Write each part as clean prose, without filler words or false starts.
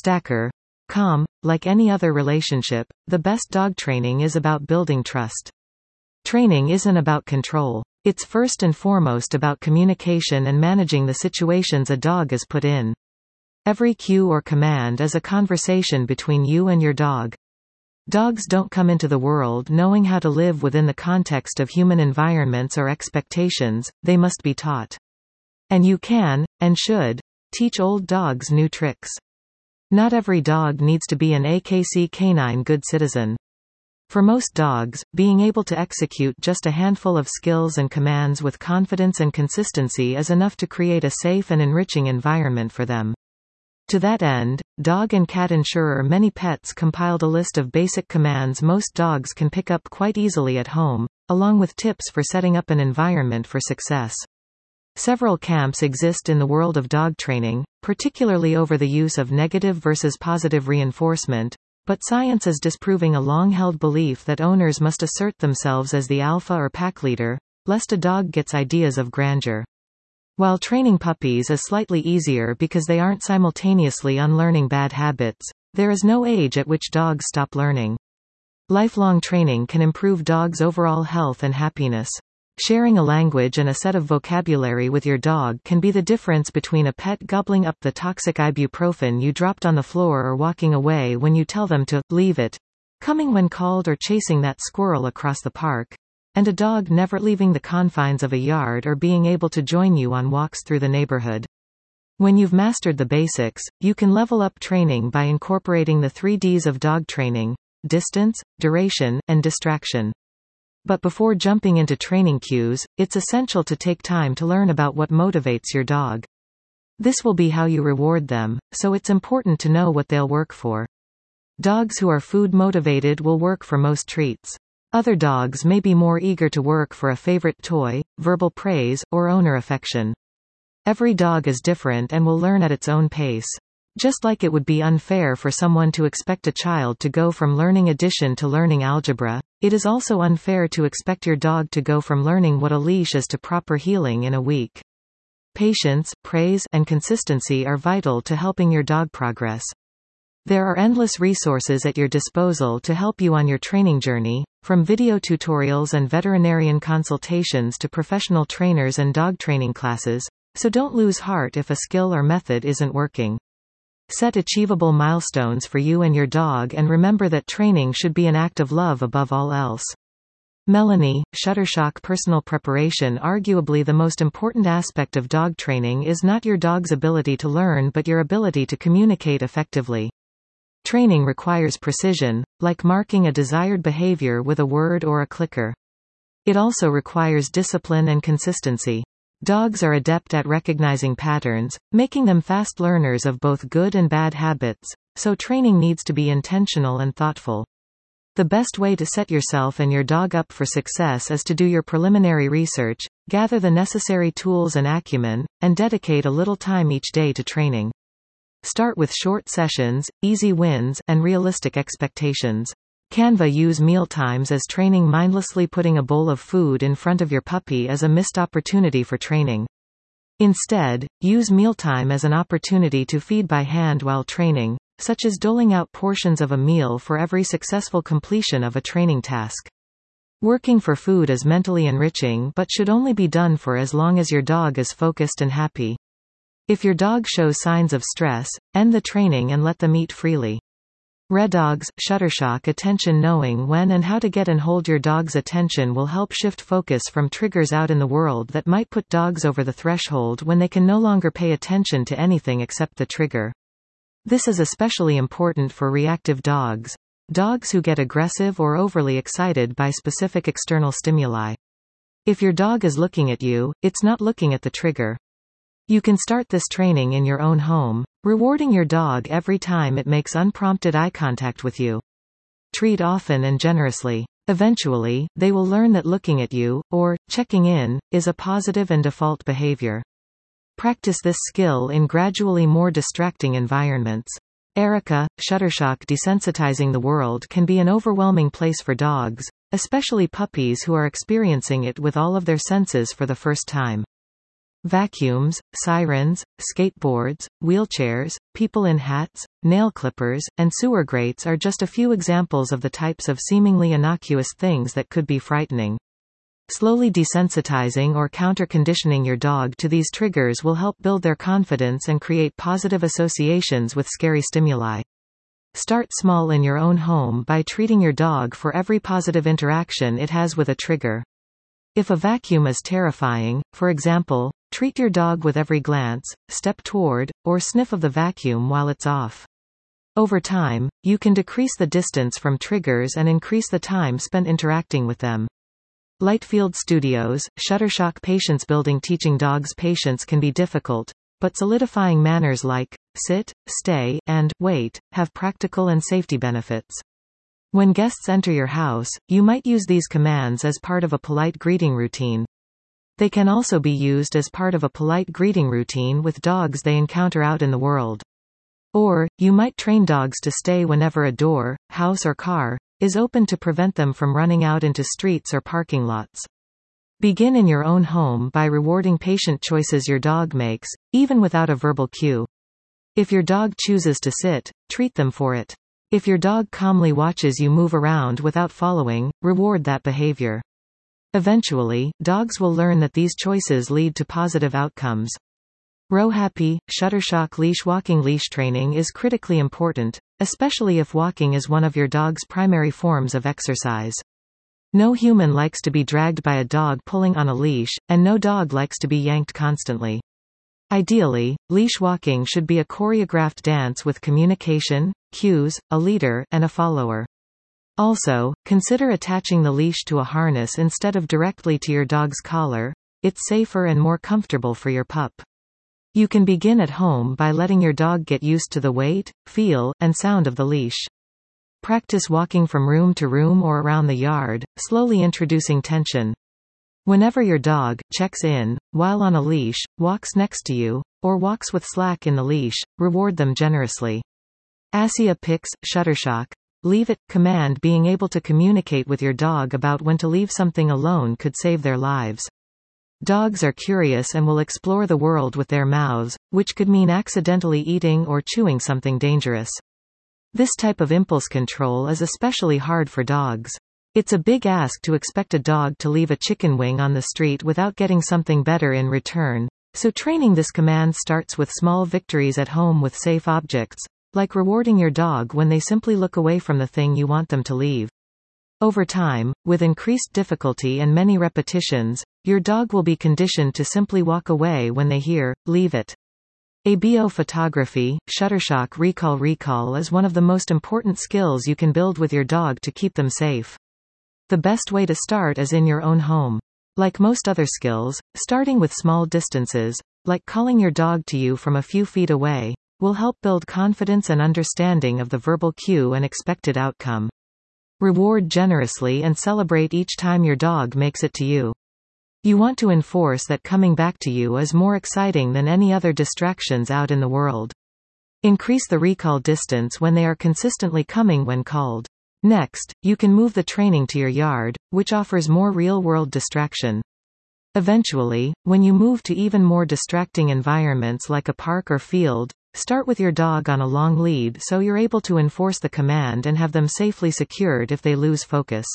Stacker. Like any other relationship, the best dog training is about building trust. Training isn't about control. It's first and foremost about communication and managing the situations a dog is put in. Every cue or command is a conversation between you and your dog. Dogs don't come into the world knowing how to live within the context of human environments or expectations, they must be taught. And you can, and should, teach old dogs new tricks. Not every dog needs to be an AKC canine good citizen. For most dogs, being able to execute just a handful of skills and commands with confidence and consistency is enough to create a safe and enriching environment for them. To that end, dog and cat insurer Many Pets compiled a list of basic commands most dogs can pick up quite easily at home, along with tips for setting up an environment for success. Several camps exist in the world of dog training, particularly over the use of negative versus positive reinforcement, but science is disproving a long-held belief that owners must assert themselves as the alpha or pack leader, lest a dog gets ideas of grandeur. While training puppies is slightly easier because they aren't simultaneously unlearning bad habits, there is no age at which dogs stop learning. Lifelong training can improve dogs' overall health and happiness. Sharing a language and a set of vocabulary with your dog can be the difference between a pet gobbling up the toxic ibuprofen you dropped on the floor or walking away when you tell them to leave it, coming when called, or chasing that squirrel across the park, and a dog never leaving the confines of a yard or being able to join you on walks through the neighborhood. When you've mastered the basics, you can level up training by incorporating the 3 Ds of dog training: distance, duration, and distraction. But before jumping into training cues, it's essential to take time to learn about what motivates your dog. This will be how you reward them, so it's important to know what they'll work for. Dogs who are food motivated will work for most treats. Other dogs may be more eager to work for a favorite toy, verbal praise, or owner affection. Every dog is different and will learn at its own pace. Just like it would be unfair for someone to expect a child to go from learning addition to learning algebra, it is also unfair to expect your dog to go from learning what a leash is to proper heeling in a week. Patience, praise, and consistency are vital to helping your dog progress. There are endless resources at your disposal to help you on your training journey, from video tutorials and veterinarian consultations to professional trainers and dog training classes, so don't lose heart if a skill or method isn't working. Set achievable milestones for you and your dog, and remember that training should be an act of love above all else. Melanie, Shuttershock. Personal preparation. Arguably the most important aspect of dog training is not your dog's ability to learn but your ability to communicate effectively. Training requires precision, like marking a desired behavior with a word or a clicker. It also requires discipline and consistency. Dogs are adept at recognizing patterns, making them fast learners of both good and bad habits, so training needs to be intentional and thoughtful. The best way to set yourself and your dog up for success is to do your preliminary research, gather the necessary tools and acumen, and dedicate a little time each day to training. Start with short sessions, easy wins, and realistic expectations. Canva. Use mealtimes as training. Mindlessly putting a bowl of food in front of your puppy is a missed opportunity for training. Instead, use mealtime as an opportunity to feed by hand while training, such as doling out portions of a meal for every successful completion of a training task. Working for food is mentally enriching but should only be done for as long as your dog is focused and happy. If your dog shows signs of stress, end the training and let them eat freely. Redogs, Shuttershock. Attention. Knowing when and how to get and hold your dog's attention will help shift focus from triggers out in the world that might put dogs over the threshold when they can no longer pay attention to anything except the trigger. This is especially important for reactive dogs, dogs who get aggressive or overly excited by specific external stimuli. If your dog is looking at you, it's not looking at the trigger. You can start this training in your own home, rewarding your dog every time it makes unprompted eye contact with you. Treat often and generously. Eventually, they will learn that looking at you, or checking in, is a positive and default behavior. Practice this skill in gradually more distracting environments. Erica, Shuttershock. Desensitizing the world can be an overwhelming place for dogs, especially puppies who are experiencing it with all of their senses for the first time. Vacuums, sirens, skateboards, wheelchairs, people in hats, nail clippers, and sewer grates are just a few examples of the types of seemingly innocuous things that could be frightening. Slowly desensitizing or counter-conditioning your dog to these triggers will help build their confidence and create positive associations with scary stimuli. Start small in your own home by treating your dog for every positive interaction it has with a trigger. If a vacuum is terrifying, for example, treat your dog with every glance, step toward, or sniff of the vacuum while it's off. Over time, you can decrease the distance from triggers and increase the time spent interacting with them. Lightfield Studios, Shutterstock Patience building. Teaching dogs patience can be difficult, but solidifying manners like sit, stay, and wait have practical and safety benefits. When guests enter your house, you might use these commands as part of a polite greeting routine. They can also be used as part of a polite greeting routine with dogs they encounter out in the world. Or, you might train dogs to stay whenever a door, house or car, is open to prevent them from running out into streets or parking lots. Begin in your own home by rewarding patient choices your dog makes, even without a verbal cue. If your dog chooses to sit, treat them for it. If your dog calmly watches you move around without following, reward that behavior. Eventually, dogs will learn that these choices lead to positive outcomes. Row happy, Shutterstock leash. Walking leash training is critically important, especially if walking is one of your dog's primary forms of exercise. No human likes to be dragged by a dog pulling on a leash, and no dog likes to be yanked constantly. Ideally, leash walking should be a choreographed dance with communication, cues, a leader, and a follower. Also, consider attaching the leash to a harness instead of directly to your dog's collar. It's safer and more comfortable for your pup. You can begin at home by letting your dog get used to the weight, feel, and sound of the leash. Practice walking from room to room or around the yard, slowly introducing tension. Whenever your dog checks in, while on a leash, walks next to you, or walks with slack in the leash, reward them generously. ASIA Picks, Shutterstock. Leave it command. Being able to communicate with your dog about when to leave something alone could save their lives. Dogs are curious and will explore the world with their mouths, which could mean accidentally eating or chewing something dangerous. This type of impulse control is especially hard for dogs. It's a big ask to expect a dog to leave a chicken wing on the street without getting something better in return, so training this command starts with small victories at home with safe objects, like rewarding your dog when they simply look away from the thing you want them to leave. Over time, with increased difficulty and many repetitions, your dog will be conditioned to simply walk away when they hear, "Leave it." ABO photography, Shutterstock Recall. Recall is one of the most important skills you can build with your dog to keep them safe. The best way to start is in your own home. Like most other skills, starting with small distances, like calling your dog to you from a few feet away, will help build confidence and understanding of the verbal cue and expected outcome. Reward generously and celebrate each time your dog makes it to you. You want to enforce that coming back to you is more exciting than any other distractions out in the world. Increase the recall distance when they are consistently coming when called. Next, you can move the training to your yard, which offers more real-world distraction. Eventually, when you move to even more distracting environments like a park or field, start with your dog on a long lead so you're able to enforce the command and have them safely secured if they lose focus.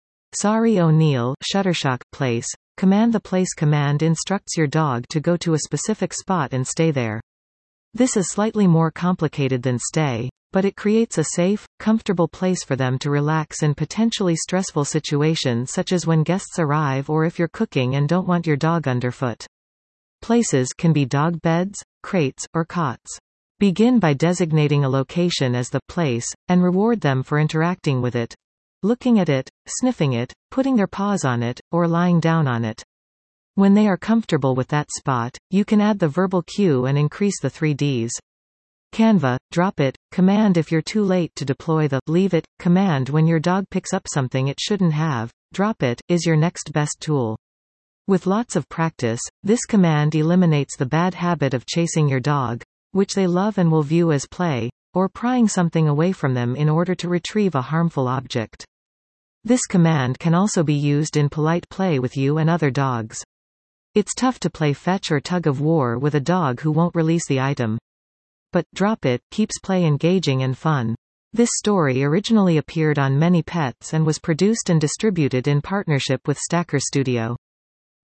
Sari O'Neill, Shutterstock Place. Command. The place command instructs your dog to go to a specific spot and stay there. This is slightly more complicated than stay, but it creates a safe, comfortable place for them to relax in potentially stressful situations such as when guests arrive or if you're cooking and don't want your dog underfoot. Places can be dog beds, crates, or cots. Begin by designating a location as the place, and reward them for interacting with it. Looking at it, sniffing it, putting their paws on it, or lying down on it. When they are comfortable with that spot, you can add the verbal cue and increase the 3Ds. Canva, drop it, command. If you're too late to deploy the leave it command when your dog picks up something it shouldn't have, drop it is your next best tool. With lots of practice, this command eliminates the bad habit of chasing your dog, which they love and will view as play, or prying something away from them in order to retrieve a harmful object. This command can also be used in polite play with you and other dogs. It's tough to play fetch or tug of war with a dog who won't release the item. But Drop It keeps play engaging and fun. This story originally appeared on Many Pets and was produced and distributed in partnership with Stacker Studio.